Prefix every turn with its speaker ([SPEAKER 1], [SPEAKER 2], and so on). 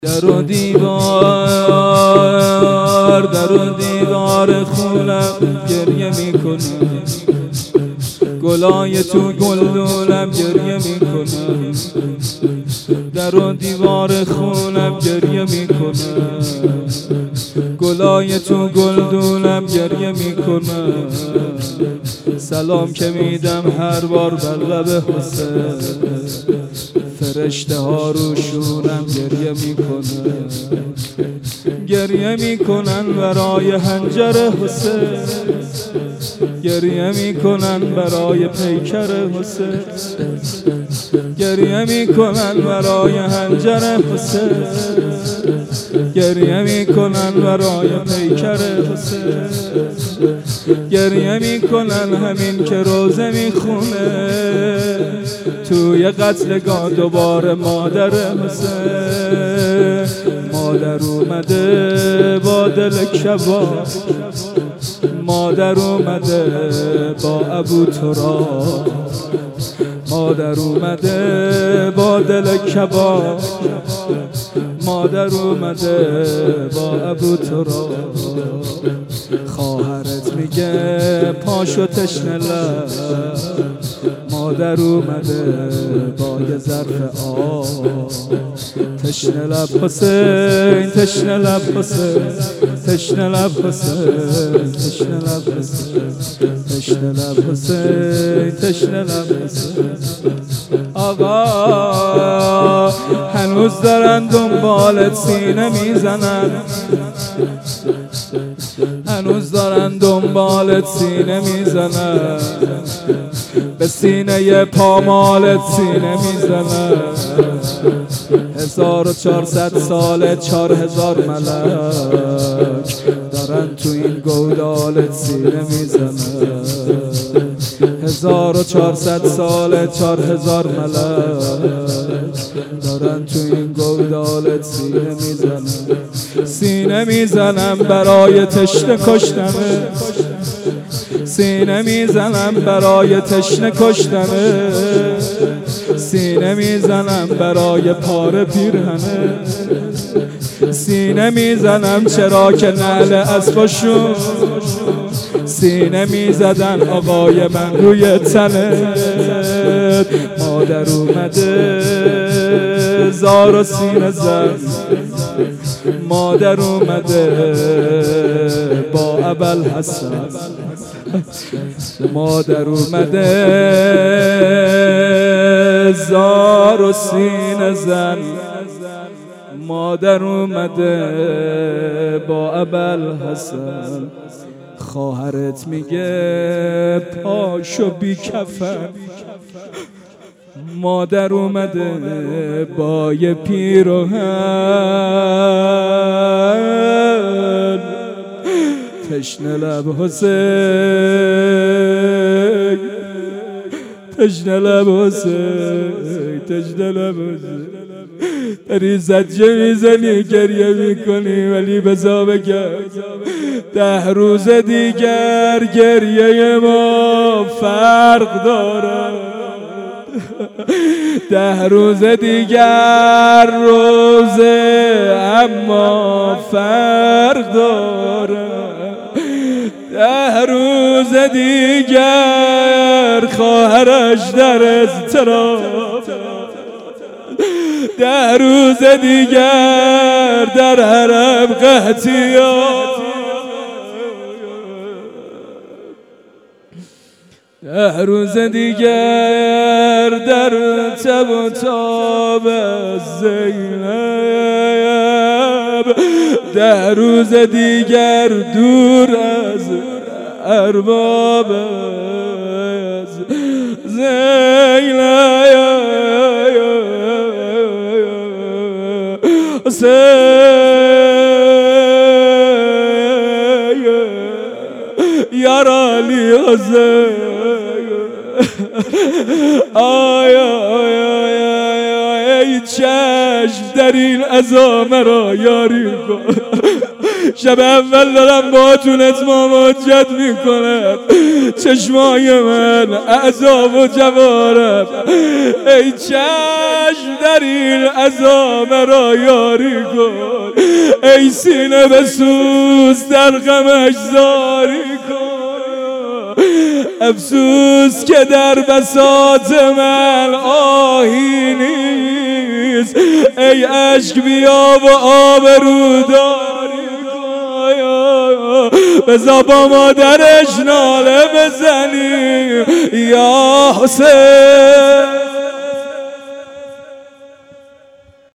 [SPEAKER 1] در و دیوار خونم گریه میکنم، گلای تو گلدونم گریه میکنم. در و دیوار خونم گریه میکنم، گلای تو گلدونم گریه میکنم. سلام که میدم هر بار بر لب حسین، فرشته ها روشونم گریه میکنن، گریه میکنن برای حنجر حسین، گریه میکنن برای پیکر حسین، گریه میکنن برای حنجر حسین، گریه میکنن برای پیکر حسین، گریه میکنن همین که روزه میخونه توی قتلگاه دوباره مادر حسین. مادر اومده با دل کباب، مادر اومده با ابو تراب، مادر اومده با دل کباب، مادر اومده با ابو تراب. خواهرت میگه پاشو تشنه لب، مادر اومده با یه ظرف آب. تشنه لب حسین، تشنه لب حسین، تشنه لب حسین، تشنه لب حسین، تشنه لب حسین، تشنه لب حسین. آقا هنوز دارن دنبالت سینه میزنن، هنوز دارن دنبالت سینه میزنن، به سینه پامالت سینه میزنن. 1400 ساله 4000 ملک دارن تو این گودالت سینه میزنن. 1400 ساله 4000 ملک دارن تو این گودالت سینه میزنن. سینه میزنم برای تشنه کشتنه، سینه میزنم برای تشنه کشتنه، سینه میزنم برای پاره پیرهنه، سینه میزنم چرا که نعل اسباشون سینه میزدن آقای من روی تنت. مادر اومده زار و سینه زد، مادر اومده با ابوالحسن، مادر اومده زار و سینه زن، مادر اومده با ابوالحسن. خواهرت میگه پاشو بی کفن، مادر اومده با یه پیراهن. تشنه لب حسین، تشنه لب حسین، تشنه لب حسین. داری زجه میزنی گریه میکنی، ولی بذار بگم 10 روز دیگر گریه ما فرق داره. 10 روز دیگر روزه اما فرق داره. 10 روز دیگر خواهرش در اضطراب، 10 روز دیگر در حرم قحطیات، 10 روز دیگر در تب و تاب زینب، 10 روز دیگر دور از ارباب زینب. یار علی حسین، آیا ای چشم در این عزا مرا یاری کن، شب اول دارم باهاتون اتمام حجت میکنم، چشمای من عذاب و جوارم، ای چشم در این عذاب را یاری کن، ای سینه بسوز در غمش زاری کن. افسوس که در بساط من آهی نیست، ای عشق بیا و آبروداری کن، بذار با مادرش ناله بزنیم یا حسین.